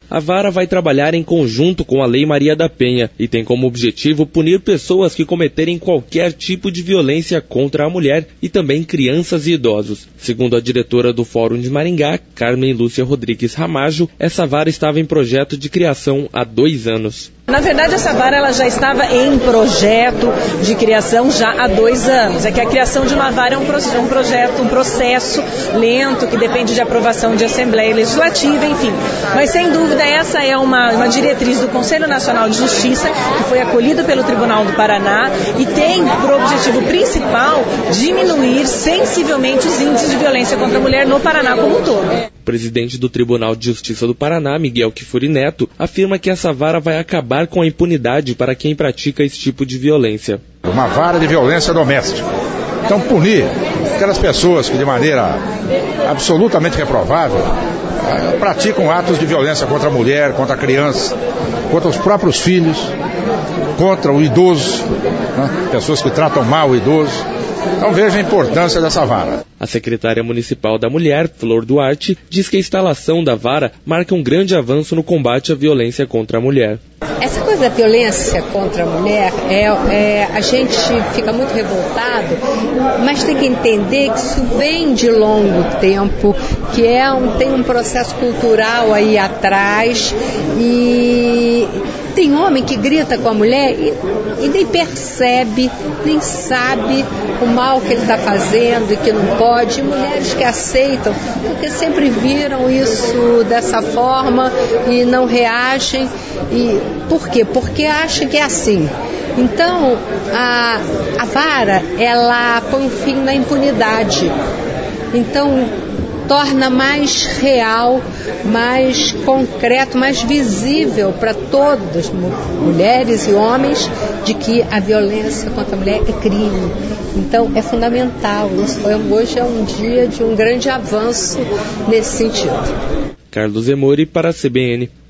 A vara vai trabalhar em conjunto com a Lei Maria da Penha e tem como objetivo punir pessoas que cometerem qualquer tipo de violência contra a mulher e também crianças e idosos. Segundo a diretora do Fórum de Maringá, Carmen Lúcia Rodrigues Ramajo, essa vara estava em projeto de criação há 2 anos. Na verdade, essa vara ela já estava em projeto de criação já há 2 anos. É que a criação de uma vara é um processo lento que depende de aprovação de Assembleia Legislativa, enfim. Mas, sem dúvida, essa é uma diretriz do Conselho Nacional de Justiça que foi acolhida pelo Tribunal do Paraná e tem por objetivo principal diminuir sensivelmente os índices de violência contra a mulher no Paraná como um todo. O presidente do Tribunal de Justiça do Paraná, Miguel Kifuri Neto, afirma que essa vara vai acabar com a impunidade para quem pratica esse tipo de violência. Uma vara de violência doméstica. Então, punir aquelas pessoas que de maneira absolutamente reprovável praticam atos de violência contra a mulher, contra a criança, contra os próprios filhos, contra o idoso, né? Pessoas que tratam mal o idoso. Então veja a importância dessa vara. A secretária municipal da Mulher, Flor Duarte, diz que a instalação da vara marca um grande avanço no combate à violência contra a mulher. Essa coisa da violência contra a mulher, a gente fica muito revoltado, mas tem que entender que isso vem de longo tempo, que tem um processo cultural aí atrás, e tem homem que grita com a mulher e nem percebe, nem sabe o mal que ele está fazendo e que não pode, e mulheres que aceitam, porque sempre viram isso dessa forma e não reagem. E por quê? Porque acham que é assim. Então, a vara, ela põe um fim na impunidade. Então, torna mais real, mais concreto, mais visível para todas, mulheres e homens, de que a violência contra a mulher é crime. Então, é fundamental. Hoje é um dia de um grande avanço nesse sentido. Carlos Emori para a CBN.